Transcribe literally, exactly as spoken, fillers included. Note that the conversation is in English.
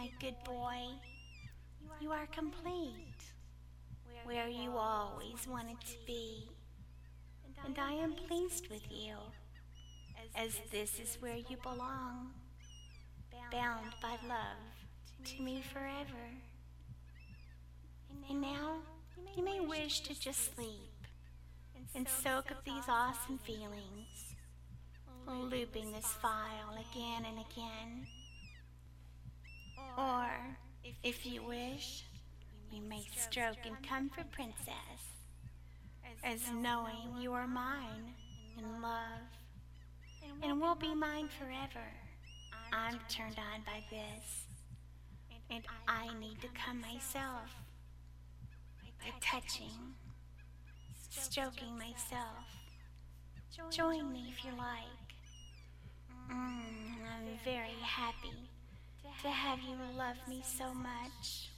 my good boy. You are complete, where you always wanted to be. And I am pleased with you, as this is where you belong, bound by love to me forever. And now you may wish to just sleep and soak up these awesome feelings, looping this file again and again. Or, if you wish, you may stroke and comfort Princess, as knowing you are mine in love, and will be mine forever. I'm turned on by this, and I need to come myself, by touching, stroking myself. Join me if you like. Mm, I'm very happy to have you love me so much.